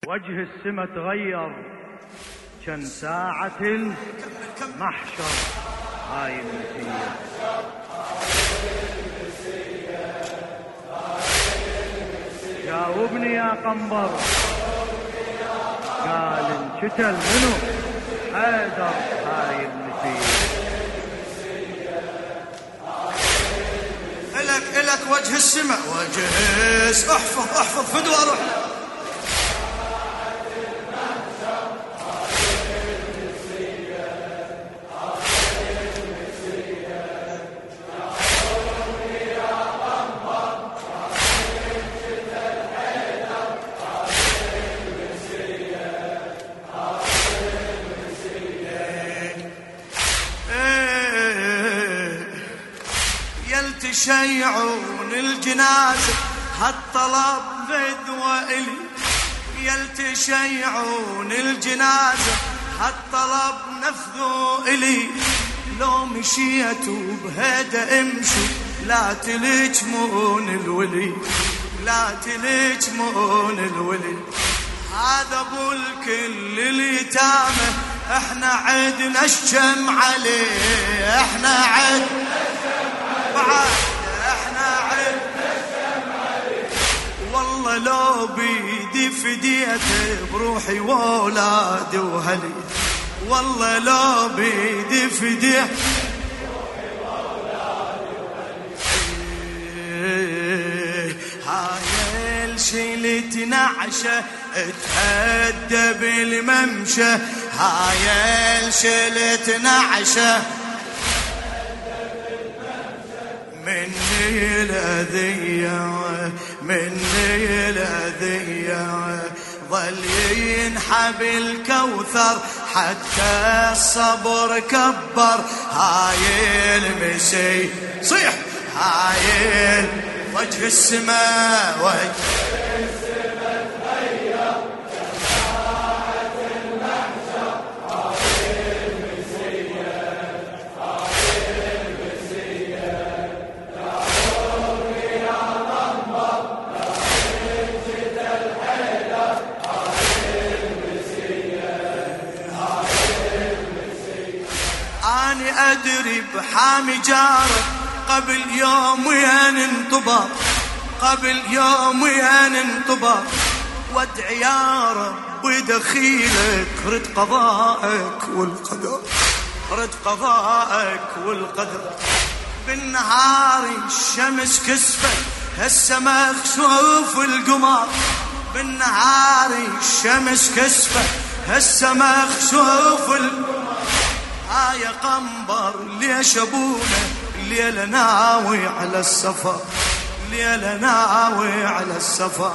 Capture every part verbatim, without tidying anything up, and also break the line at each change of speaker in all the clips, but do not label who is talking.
وجه السما تغير كان ساعة المحشر. هاي النسية جاوبني يا قنبر. قال انشتل منو حيدر. هاي النسية
إلك إلك وجه السماء وجه احفظ احفظ فدوى روح. يلتشيعون الجنازة هالطلب فدوى إلي. يلتشيعون الجنازة هالطلب نفذوا إلي. لو مشيتوا بهدى امشوا لا تلجمون الولي. لا تلجمون الولي. هذا ابو الكل اليتامى احنا عدنا الشم عليه. احنا عدنا بعد احنا عدنا الشم عليه. والله لو بيدي فديته بروحي وولادي وهلي. والله لو بيدي فديته بروحي وولادي وهلي. هاي الشيلت نعشه تهدى بالممشى. هاي الشيلت نعشه مني الأذية مني الأذية. ظل ينحب الكوثر حتى الصبر كبر. هاي المسي صيح. هاي وجه السماء وجه أدري بحامي جارك قبل يوم وين انطباق. قبل يوم وين انطباق. وادعي يا رب دخيلك رد قضائك والقدر. رد قضائك والقدر. بالنهار الشمس كسفت هسه مخسوف القمر. بالنهار الشمس كسفت هسه مخسوف القمر. يا قنبر ليش ابونا الليلة ناوي على السفر. الليلة ناوي على السفر.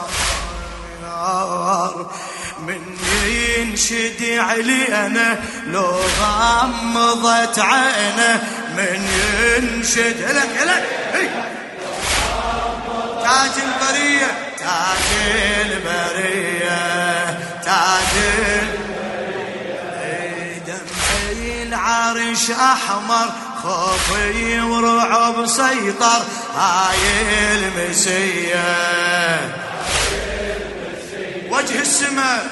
من ينشد علينا لو غمضت عينه. من ينشد لك لك تاج البرية. تاج البرية. تاج العرش أحمر خوفي ورعب سيطر. هاي المسية وجه السماء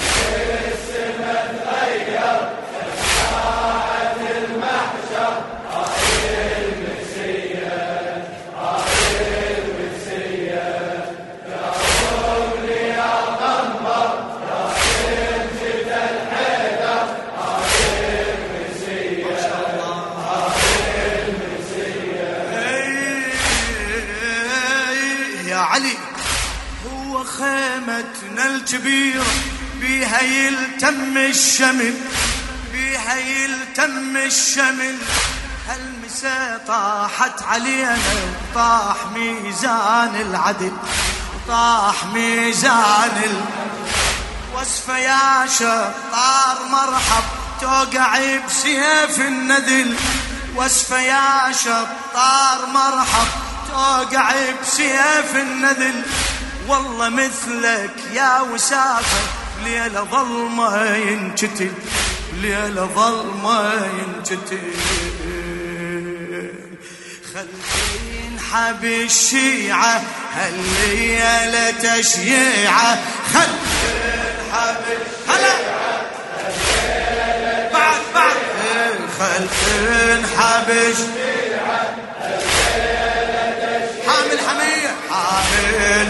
تغير ساعة المحشر. هاي المسية هاي المسية يا رب يا قنبر يا سيد الحيدر. علي هو خيمتنا الكبيرة بيها يلتم الشمل. بيها يلتم الشمل. هالمساء طاحت علينا طاح ميزان العدل. طاح ميزان ال وصفة يا شطار مرحب توقع بسيف النذل. وصفة يا شطار مرحب توقع بسيف النذل. والله مثلك يا وسافة ليلة ظلمة ينشتل. ليلة ظلمة ينشتل. خلفين حب الشيعة هالليلة تشييعة. خلفين حبش هلا بعد بعد خلف حبش حامل حمية حامل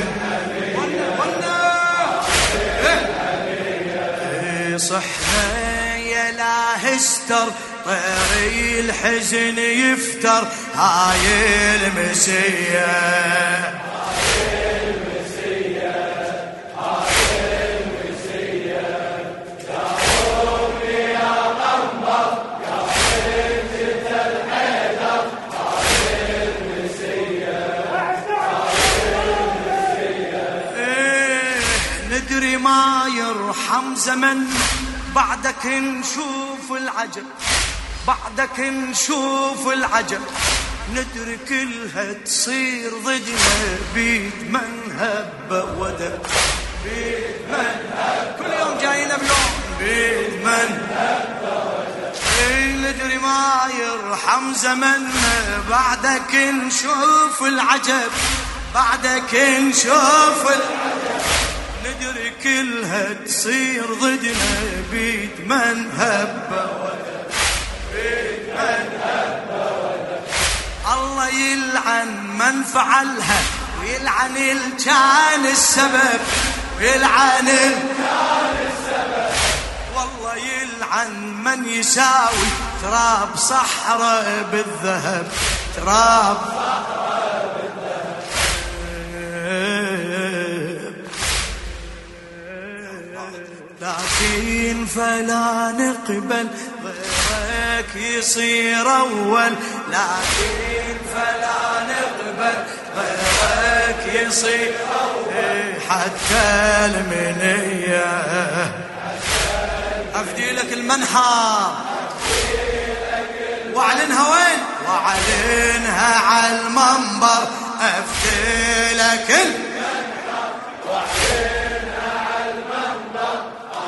صحنا يا لا هستر طير الحزن يفتر هاي المسية هاي المسية هاي المسية يا رومي يا قمر يا حجة الحيدر هاي المسية هاي المسية إيه ندري ما يرحم زمن بعدك نشوف العجب بعدك نشوف العجب ندري كلها تصير ضدنا بيد من هب ودب بيد من هب كل يوم جاينا بيوم بيد من هب ودب ندري ما يرحم زمننا بعدك نشوف العجب بعدك نشوف العجب ندري كلها تصير ضدنا بيد من هب ودب بيد من هب ودب الله يلعن من فعلها ويلعن ال كان السبب يلعن ال كان السبب والله يلعن من يساوي تراب صحراء بالذهب تراب صحراء بالذهب لكن فلا نقبل غيرك يصير أول لكن فلا نقبل غيرك يصير أول حتى المنية أفدي لك المنحى واعلنها وين واعلنها على المنبر أفدي لك المنحى واعلنها على المنبر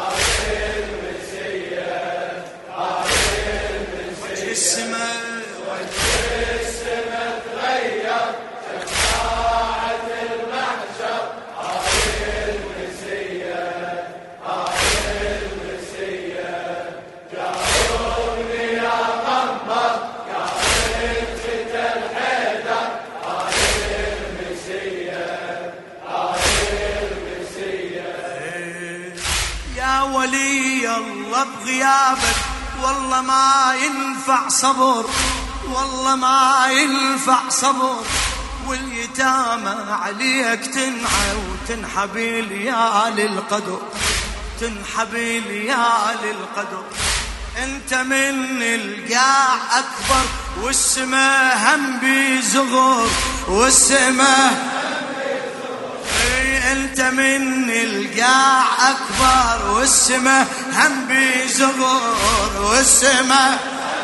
السماء وجه السماء تغير ساعة المحشر هاي المسية هاي المسية جاءوني يا قمر يا حجة الحيدر هاي المسية هاي المسية يا ولي الله بغيابك والله ما ينفع صبر والله ما ينفع صبر واليتامى عليك تنعى وتنحبي ليالي القدر تنحبي ليالي القدر انت من القاع اكبر والسماء هم بيزغر والسماء انت من القاع اكبر والسماء هم بيزغر والسماء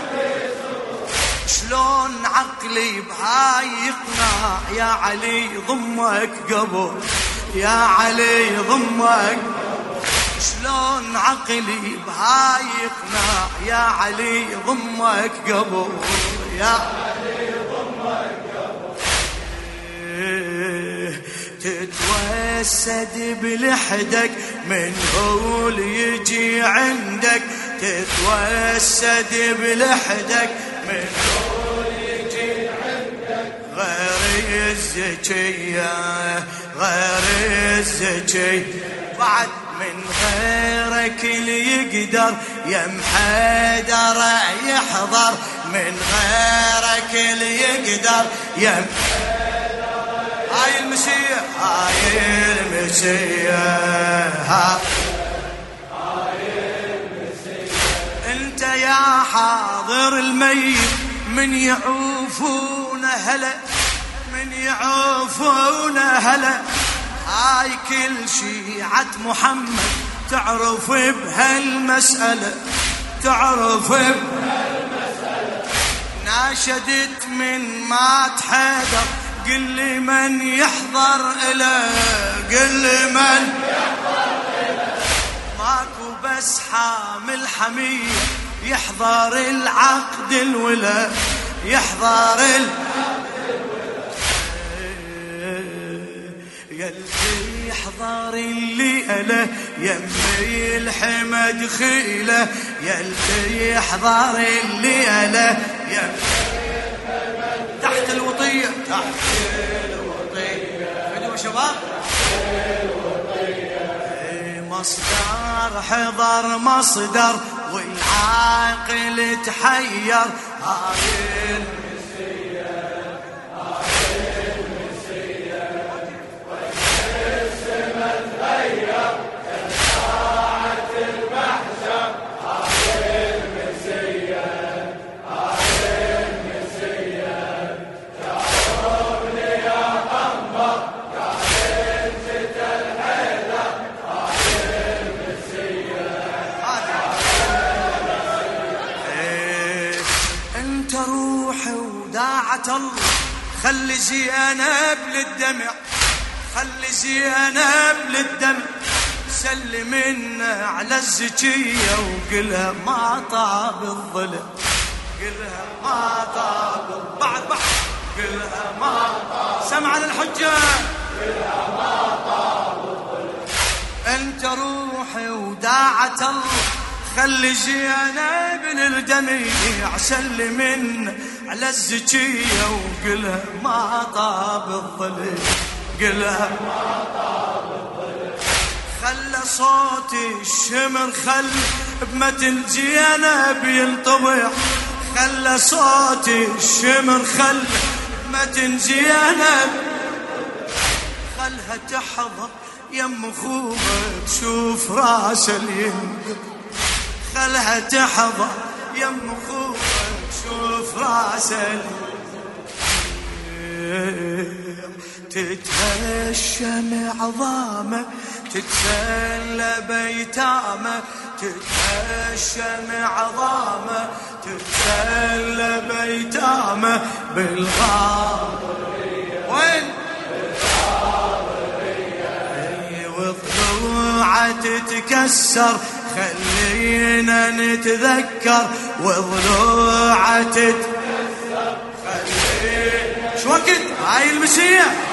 شلون عقلي بهاي يقنع يا علي ضمك قبر يا علي ضمك شلون عقلي بهاي يقنع يا علي ضمك قبر يا علي ضمك قبر تتوسد بلحدك من هو اللي يجي عندك تتوسد بلحدك من هو اللي يجي عندك غير الزكية غير الزكية بعد من غيرك اللي يقدر يم حيدر يحضر من غيرك اللي يقدر يم هاي المسيح هاي المسيح هاي المسيح انت يا حاضر الميت من يعوفون هلا من يعوفون هلا هاي كل شيعة محمد تعرف بهالمسألة تعرف بهالمسألة ناشدت من مات حيدر قل لي من يحضر إله قل لي من يحضر إله ماكو بس حامل حمية يحضر العقد الولا يحضر العقد الولا قلبي يحضر الليلة يمي الحمد خيله، يلي يحضر الليلة يمي الحمد تحت الوطية، تحت الوطية فدوا شباب مصدر حضر مصدر والعاقل تحير، هاي المسية هاي المسية والسما تغير كساعة المحشر، هاي المسية هاي المسية جاوبني يا قمر يا بنت الحيدر، هاي المسية انت روحي وداعة الله، خلي زينب للدمع، خلي زينب للدمع، سلمنا على الزكية وقلها ما طاب الظلم، قلها ما طاب بعد بعد قلها ما طاب سمع للحجة، قلها ما طاب الظلم. انت روحي وداعة الله، خلي زينب للدمع، سلمنا على الزكية وقلها ما طاب الظلم، قلها ما طاب الظلم. خلى صوت الشمر خل بمتن زينب ينطبع، خلى صوت الشمر خل بمتن زينب، خلها تحضر يم خوبة تشوف راس الينقب، خلها تحضر يم خوبة تشوف راس الينقب، تتهشم عظامه تتسلى بيتامه، تتهشم عظامه تتسلى بيتامه بالغار وين وضلوعه تتكسر، خلينا نتذكر وضلوعه تتكسر، خلينا شو وقت هاي المسية